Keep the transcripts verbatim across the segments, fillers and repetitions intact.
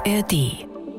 R D.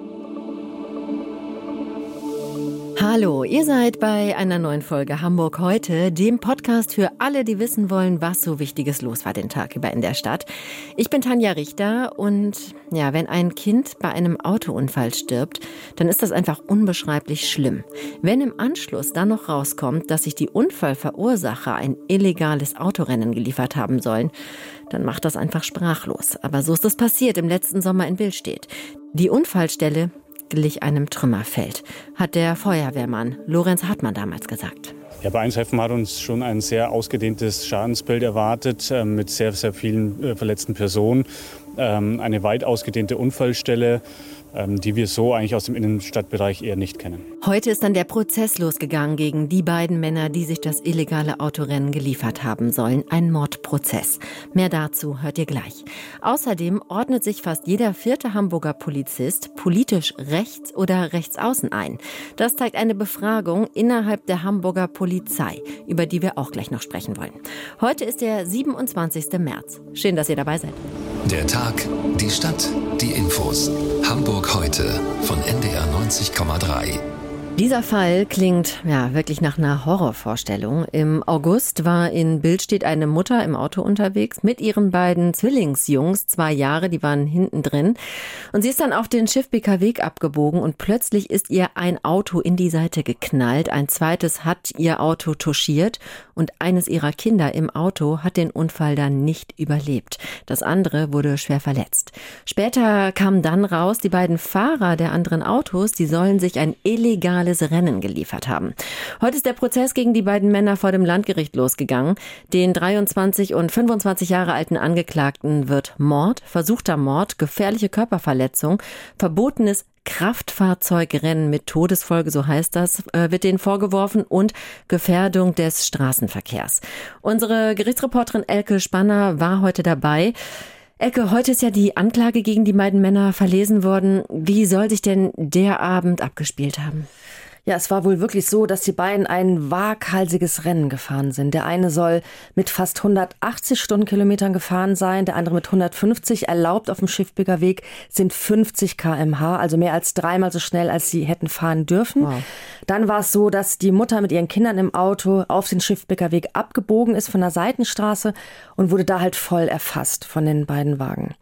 Hallo, ihr seid bei einer neuen Folge Hamburg heute, dem Podcast für alle, die wissen wollen, was so Wichtiges los war den Tag über in der Stadt. Ich bin Tanja Richter und ja, wenn ein Kind bei einem Autounfall stirbt, dann ist das einfach unbeschreiblich schlimm. Wenn im Anschluss dann noch rauskommt, dass sich die Unfallverursacher ein illegales Autorennen geliefert haben sollen, dann macht das einfach sprachlos. Aber so ist es passiert im letzten Sommer in Billstedt. Die Unfallstelle glich einem Trümmerfeld, hat der Feuerwehrmann Lorenz Hartmann damals gesagt. Ja, bei Einsheffen hat uns schon ein sehr ausgedehntes Schadensbild erwartet, äh, mit sehr, sehr vielen äh, verletzten Personen. Ähm, eine weit ausgedehnte Unfallstelle, ähm, die wir so eigentlich aus dem Innenstadtbereich eher nicht kennen. Heute ist dann der Prozess losgegangen gegen die beiden Männer, die sich das illegale Autorennen geliefert haben sollen. Ein Mordprozess. Mehr dazu hört ihr gleich. Außerdem ordnet sich fast jeder vierte Hamburger Polizist politisch rechts oder rechtsaußen ein. Das zeigt eine Befragung innerhalb der Hamburger Polizei, über die wir auch gleich noch sprechen wollen. Heute ist der siebenundzwanzigsten März. Schön, dass ihr dabei seid. Der Tag, die Stadt, die Infos. Hamburg heute von N D R neunzig Komma drei. Dieser Fall klingt ja wirklich nach einer Horrorvorstellung. Im August war in Billstedt eine Mutter im Auto unterwegs mit ihren beiden Zwillingsjungs, zwei Jahre, die waren hinten drin. Und sie ist dann auf den Schiffbeker Weg abgebogen und plötzlich ist ihr ein Auto in die Seite geknallt. Ein zweites hat ihr Auto touchiert und eines ihrer Kinder im Auto hat den Unfall dann nicht überlebt. Das andere wurde schwer verletzt. Später kam dann raus, die beiden Fahrer der anderen Autos, die sollen sich ein illegales Rennen geliefert haben. Heute ist der Prozess gegen die beiden Männer vor dem Landgericht losgegangen. Den dreiundzwanzig und fünfundzwanzig Jahre alten Angeklagten wird Mord, versuchter Mord, gefährliche Körperverletzung, verbotenes Kraftfahrzeugrennen mit Todesfolge, so heißt das, wird denen vorgeworfen und Gefährdung des Straßenverkehrs. Unsere Gerichtsreporterin Elke Spanner war heute dabei. Elke, heute ist ja die Anklage gegen die beiden Männer verlesen worden. Wie soll sich denn der Abend abgespielt haben? Ja, es war wohl wirklich so, dass die beiden ein waghalsiges Rennen gefahren sind. Der eine soll mit fast hundertachtzig Stundenkilometern gefahren sein, der andere mit hundertfünfzig. Erlaubt auf dem Schiffbeker Weg sind fünfzig Kilometer pro Stunde, also mehr als dreimal so schnell, als sie hätten fahren dürfen. Wow. Dann war es so, dass die Mutter mit ihren Kindern im Auto auf den Schiffbeker Weg abgebogen ist von der Seitenstraße und wurde da halt voll erfasst von den beiden Wagen.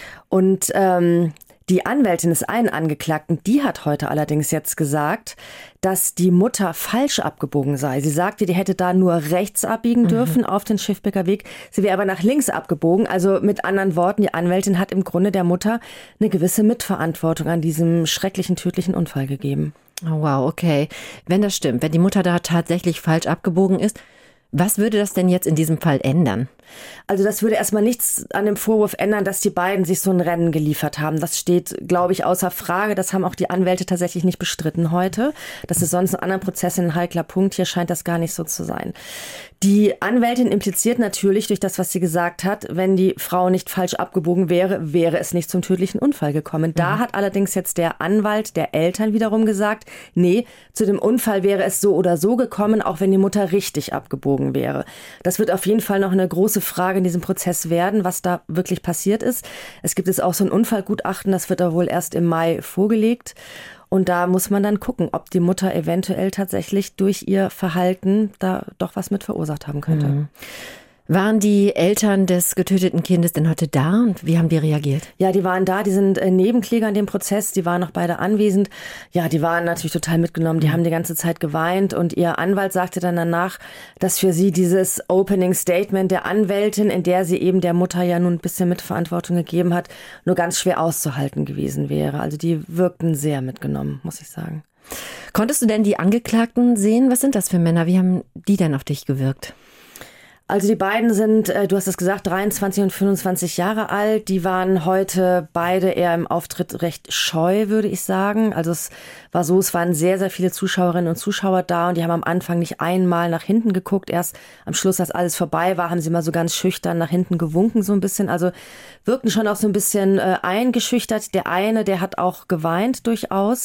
Und ähm, die Anwältin des einen Angeklagten, die hat heute allerdings jetzt gesagt, dass die Mutter falsch abgebogen sei. Sie sagte, die hätte da nur rechts abbiegen dürfen mhm. auf den Schiffbeker Weg. Sie wäre aber nach links abgebogen. Also mit anderen Worten, die Anwältin hat im Grunde der Mutter eine gewisse Mitverantwortung an diesem schrecklichen, tödlichen Unfall gegeben. Oh, wow, okay. Wenn das stimmt, wenn die Mutter da tatsächlich falsch abgebogen ist, was würde das denn jetzt in diesem Fall ändern? Also das würde erstmal nichts an dem Vorwurf ändern, dass die beiden sich so ein Rennen geliefert haben. Das steht, glaube ich, außer Frage. Das haben auch die Anwälte tatsächlich nicht bestritten heute. Das ist sonst in anderen Prozessen ein heikler Punkt. Hier scheint das gar nicht so zu sein. Die Anwältin impliziert natürlich durch das, was sie gesagt hat, wenn die Frau nicht falsch abgebogen wäre, wäre es nicht zum tödlichen Unfall gekommen. Da mhm. hat allerdings jetzt der Anwalt der Eltern wiederum gesagt, nee, zu dem Unfall wäre es so oder so gekommen, auch wenn die Mutter richtig abgebogen wäre. Das wird auf jeden Fall noch eine große Frage in diesem Prozess werden, was da wirklich passiert ist. Es gibt jetzt auch so ein Unfallgutachten, das wird da wohl erst im Mai vorgelegt. Und da muss man dann gucken, ob die Mutter eventuell tatsächlich durch ihr Verhalten da doch was mit verursacht haben könnte. Mhm. Waren die Eltern des getöteten Kindes denn heute da und wie haben die reagiert? Ja, die waren da, die sind Nebenkläger in dem Prozess, die waren noch beide anwesend. Ja, die waren natürlich total mitgenommen, die mhm. haben die ganze Zeit geweint und ihr Anwalt sagte dann danach, dass für sie dieses Opening Statement der Anwältin, in der sie eben der Mutter ja nun ein bisschen Mitverantwortung gegeben hat, nur ganz schwer auszuhalten gewesen wäre. Also die wirkten sehr mitgenommen, muss ich sagen. Konntest du denn die Angeklagten sehen? Was sind das für Männer? Wie haben die denn auf dich gewirkt? Also die beiden sind, du hast es gesagt, dreiundzwanzig und fünfundzwanzig Jahre alt. Die waren heute beide eher im Auftritt recht scheu, würde ich sagen. Also es war so, es waren sehr, sehr viele Zuschauerinnen und Zuschauer da und die haben am Anfang nicht einmal nach hinten geguckt. Erst am Schluss, als alles vorbei war, haben sie mal so ganz schüchtern nach hinten gewunken so ein bisschen. Also wirkten schon auch so ein bisschen äh, eingeschüchtert. Der eine, der hat auch geweint durchaus.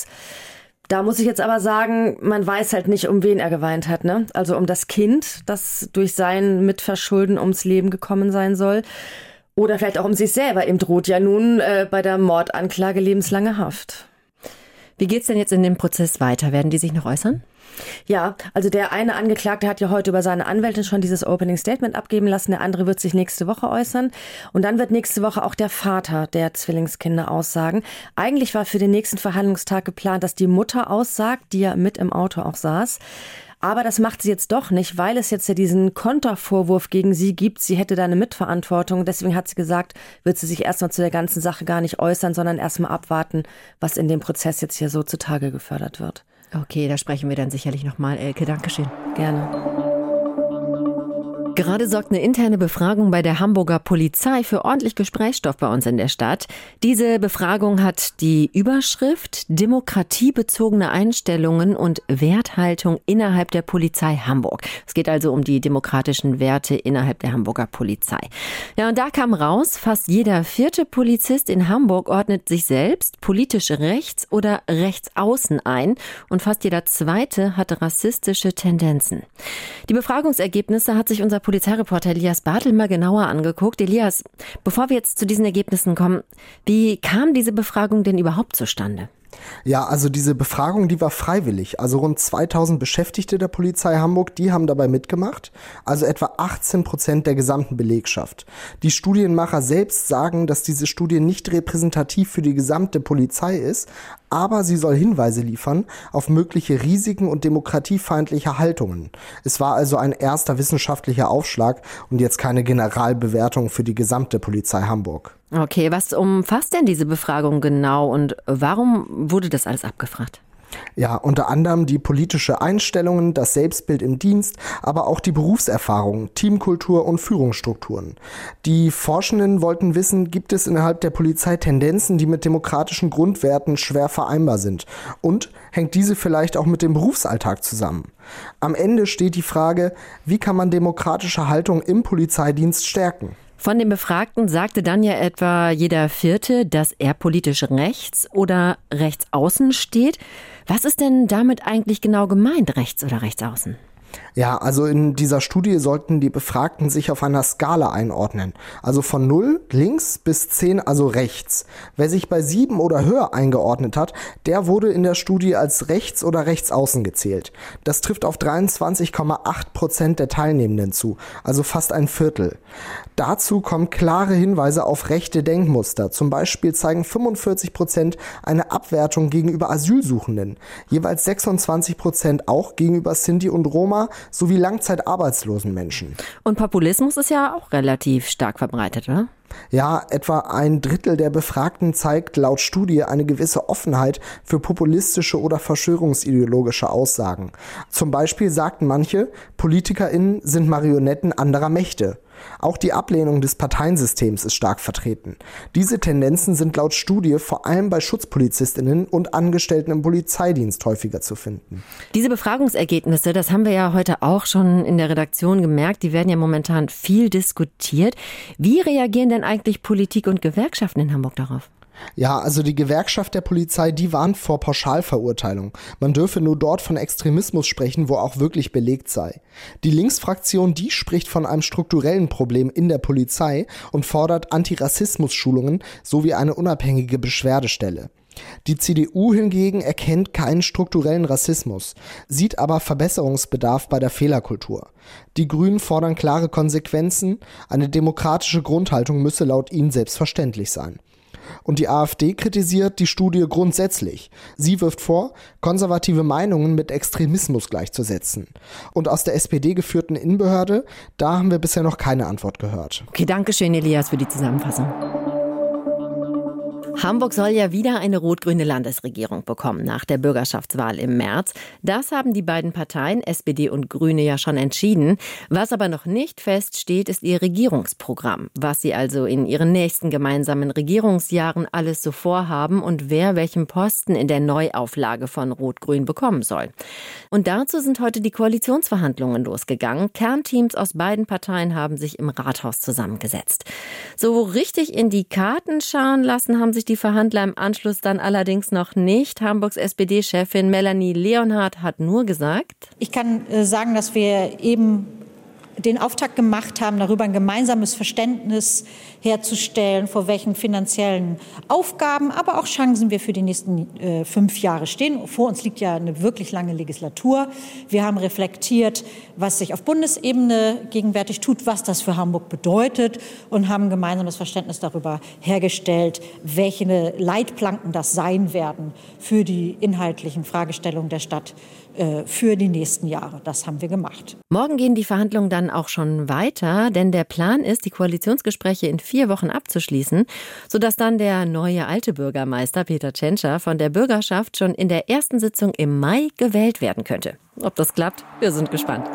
Da muss ich jetzt aber sagen, man weiß halt nicht, um wen er geweint hat, ne? Also um das Kind, das durch sein Mitverschulden ums Leben gekommen sein soll. Oder vielleicht auch um sich selber. Ihm droht ja nun äh, bei der Mordanklage lebenslange Haft. Wie geht's denn jetzt in dem Prozess weiter? Werden die sich noch äußern? Ja, also der eine Angeklagte hat ja heute über seine Anwältin schon dieses Opening Statement abgeben lassen. Der andere wird sich nächste Woche äußern. Und dann wird nächste Woche auch der Vater der Zwillingskinder aussagen. Eigentlich war für den nächsten Verhandlungstag geplant, dass die Mutter aussagt, die ja mit im Auto auch saß. Aber das macht sie jetzt doch nicht, weil es jetzt ja diesen Kontervorwurf gegen sie gibt. Sie hätte da eine Mitverantwortung. Deswegen hat sie gesagt, wird sie sich erstmal zu der ganzen Sache gar nicht äußern, sondern erstmal abwarten, was in dem Prozess jetzt hier so zutage gefördert wird. Okay, da sprechen wir dann sicherlich nochmal. Elke, Dankeschön. Gerne. Gerade sorgt eine interne Befragung bei der Hamburger Polizei für ordentlich Gesprächsstoff bei uns in der Stadt. Diese Befragung hat die Überschrift Demokratiebezogene Einstellungen und Werthaltung innerhalb der Polizei Hamburg. Es geht also um die demokratischen Werte innerhalb der Hamburger Polizei. Ja, und da kam raus, fast jeder vierte Polizist in Hamburg ordnet sich selbst politisch rechts oder rechts außen ein und fast jeder zweite hat rassistische Tendenzen. Die Befragungsergebnisse hat sich unser Polizeireporter Elias Bartel mal genauer angeguckt. Elias, bevor wir jetzt zu diesen Ergebnissen kommen, wie kam diese Befragung denn überhaupt zustande? Ja, also diese Befragung, die war freiwillig. Also rund zweitausend Beschäftigte der Polizei Hamburg, die haben dabei mitgemacht. Also etwa achtzehn Prozent der gesamten Belegschaft. Die Studienmacher selbst sagen, dass diese Studie nicht repräsentativ für die gesamte Polizei ist, aber sie soll Hinweise liefern auf mögliche Risiken und demokratiefeindliche Haltungen. Es war also ein erster wissenschaftlicher Aufschlag und jetzt keine Generalbewertung für die gesamte Polizei Hamburg. Okay, was umfasst denn diese Befragung genau und warum wurde das alles abgefragt? Ja, unter anderem die politische Einstellungen, das Selbstbild im Dienst, aber auch die Berufserfahrung, Teamkultur und Führungsstrukturen. Die Forschenden wollten wissen, gibt es innerhalb der Polizei Tendenzen, die mit demokratischen Grundwerten schwer vereinbar sind? Und hängt diese vielleicht auch mit dem Berufsalltag zusammen? Am Ende steht die Frage, wie kann man demokratische Haltung im Polizeidienst stärken? Von den Befragten sagte dann ja etwa jeder Vierte, dass er politisch rechts oder rechts außen steht. Was ist denn damit eigentlich genau gemeint, rechts oder rechts außen? Ja, also in dieser Studie sollten die Befragten sich auf einer Skala einordnen. Also von null links bis zehn, also rechts. Wer sich bei sieben oder höher eingeordnet hat, der wurde in der Studie als rechts oder rechts außen gezählt. Das trifft auf dreiundzwanzig Komma acht Prozent der Teilnehmenden zu, also fast ein Viertel. Dazu kommen klare Hinweise auf rechte Denkmuster. Zum Beispiel zeigen fünfundvierzig Prozent eine Abwertung gegenüber Asylsuchenden, jeweils sechsundzwanzig Prozent auch gegenüber Sinti und Roma sowie langzeitarbeitslosen Menschen. Und Populismus ist ja auch relativ stark verbreitet, oder? Ja, etwa ein Drittel der Befragten zeigt laut Studie eine gewisse Offenheit für populistische oder verschwörungsideologische Aussagen. Zum Beispiel sagten manche, PolitikerInnen sind Marionetten anderer Mächte. Auch die Ablehnung des Parteiensystems ist stark vertreten. Diese Tendenzen sind laut Studie vor allem bei SchutzpolizistInnen und Angestellten im Polizeidienst häufiger zu finden. Diese Befragungsergebnisse, das haben wir ja heute auch schon in der Redaktion gemerkt, die werden ja momentan viel diskutiert. Wie reagieren denn eigentlich Politik und Gewerkschaften in Hamburg darauf? Ja, also die Gewerkschaft der Polizei, die warnt vor Pauschalverurteilung. Man dürfe nur dort von Extremismus sprechen, wo auch wirklich belegt sei. Die Linksfraktion, die spricht von einem strukturellen Problem in der Polizei und fordert Antirassismus-Schulungen sowie eine unabhängige Beschwerdestelle. Die C D U hingegen erkennt keinen strukturellen Rassismus, sieht aber Verbesserungsbedarf bei der Fehlerkultur. Die Grünen fordern klare Konsequenzen, eine demokratische Grundhaltung müsse laut ihnen selbstverständlich sein. Und die AfD kritisiert die Studie grundsätzlich. Sie wirft vor, konservative Meinungen mit Extremismus gleichzusetzen. Und aus der S P D geführten Innenbehörde, da haben wir bisher noch keine Antwort gehört. Okay, danke schön, Elias, für die Zusammenfassung. Hamburg soll ja wieder eine rot-grüne Landesregierung bekommen nach der Bürgerschaftswahl im März. Das haben die beiden Parteien, S P D und Grüne, ja schon entschieden. Was aber noch nicht feststeht, ist ihr Regierungsprogramm. Was sie also in ihren nächsten gemeinsamen Regierungsjahren alles so vorhaben und wer welchen Posten in der Neuauflage von Rot-Grün bekommen soll. Und dazu sind heute die Koalitionsverhandlungen losgegangen. Kernteams aus beiden Parteien haben sich im Rathaus zusammengesetzt. So richtig in die Karten schauen lassen haben sich die Verhandler im Anschluss dann allerdings noch nicht. Hamburgs S P D-Chefin Melanie Leonhardt hat nur gesagt: Ich kann sagen, dass wir eben den Auftakt gemacht haben, darüber ein gemeinsames Verständnis herzustellen, vor welchen finanziellen Aufgaben, aber auch Chancen wir für die nächsten äh, fünf Jahre stehen. Vor uns liegt ja eine wirklich lange Legislatur. Wir haben reflektiert, was sich auf Bundesebene gegenwärtig tut, was das für Hamburg bedeutet und haben ein gemeinsames Verständnis darüber hergestellt, welche Leitplanken das sein werden für die inhaltlichen Fragestellungen der Stadt für die nächsten Jahre. Das haben wir gemacht. Morgen gehen die Verhandlungen dann auch schon weiter, denn der Plan ist, die Koalitionsgespräche in vier Wochen abzuschließen, sodass dann der neue alte Bürgermeister Peter Tschentscher von der Bürgerschaft schon in der ersten Sitzung im Mai gewählt werden könnte. Ob das klappt? Wir sind gespannt.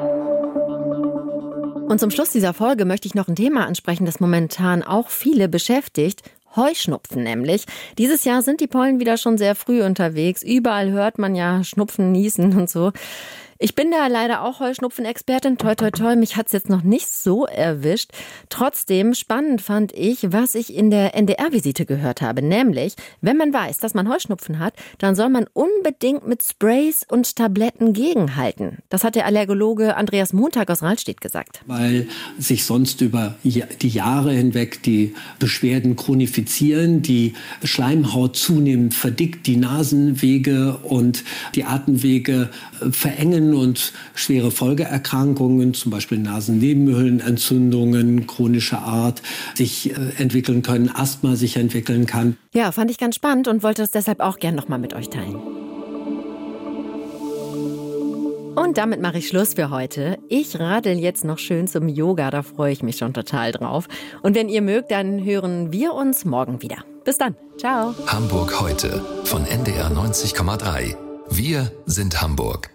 Und zum Schluss dieser Folge möchte ich noch ein Thema ansprechen, das momentan auch viele beschäftigt. Heuschnupfen nämlich. Dieses Jahr sind die Pollen wieder schon sehr früh unterwegs. Überall hört man ja Schnupfen, Niesen und so. Ich bin da leider auch Heuschnupfen-Expertin. Toi, toi, toi. Mich hat's jetzt noch nicht so erwischt. Trotzdem spannend fand ich, was ich in der N D R-Visite gehört habe. Nämlich, wenn man weiß, dass man Heuschnupfen hat, dann soll man unbedingt mit Sprays und Tabletten gegenhalten. Das hat der Allergologe Andreas Montag aus Rahlstedt gesagt. Weil sich sonst über die Jahre hinweg die Beschwerden chronifizieren, die Schleimhaut zunehmend verdickt, die Nasenwege und die Atemwege verengen und schwere Folgeerkrankungen, zum Beispiel Nasennebenhöhlenentzündungen chronischer Art, sich äh, entwickeln können, Asthma sich entwickeln kann. Ja, fand ich ganz spannend und wollte es deshalb auch gern noch mal mit euch teilen. Und damit mache ich Schluss für heute. Ich radel jetzt noch schön zum Yoga, da freue ich mich schon total drauf. Und wenn ihr mögt, dann hören wir uns morgen wieder. Bis dann. Ciao. Hamburg heute von N D R neunzig Komma drei. Wir sind Hamburg.